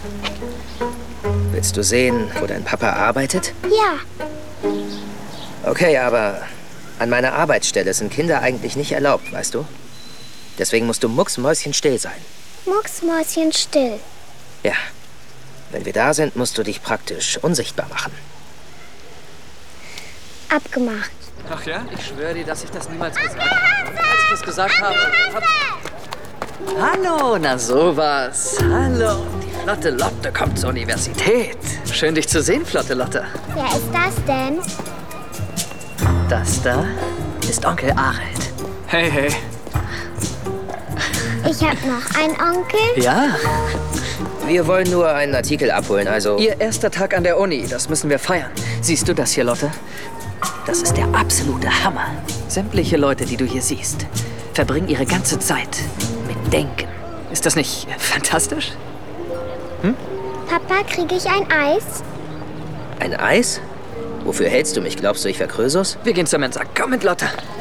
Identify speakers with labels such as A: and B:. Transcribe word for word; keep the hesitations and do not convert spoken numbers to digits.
A: Willst du sehen, wo dein Papa arbeitet?
B: Ja.
A: Okay, aber an meiner Arbeitsstelle sind Kinder eigentlich nicht erlaubt, weißt du? Deswegen musst du mucksmäuschenstill sein.
B: Mucksmäuschenstill.
A: Ja. Wenn wir da sind, musst du dich praktisch unsichtbar machen.
B: Abgemacht.
C: Ach ja? Ich schwöre dir, dass ich das niemals gesagt habe. Und als ich es gesagt habe... Hab... Hallo, na sowas. Hallo. Die flotte Lotte kommt zur Universität. Schön, dich zu sehen, flotte Lotte.
B: Wer ist das denn?
C: Das da ist Onkel Arald. Hey, hey.
B: Ich hab noch einen Onkel.
C: Ja?
A: Wir wollen nur einen Artikel abholen, also...
C: Ihr erster Tag an der Uni, das müssen wir feiern. Siehst du das hier, Lotte? Das ist der absolute Hammer. Sämtliche Leute, die du hier siehst, verbringen ihre ganze Zeit mit Denken. Ist das nicht fantastisch? Hm?
B: Papa, kriege ich ein Eis?
A: Ein Eis? Wofür hältst du mich? Glaubst du, ich wäre Krösus?
C: Wir gehen zur Mensa. Komm mit, Lotte.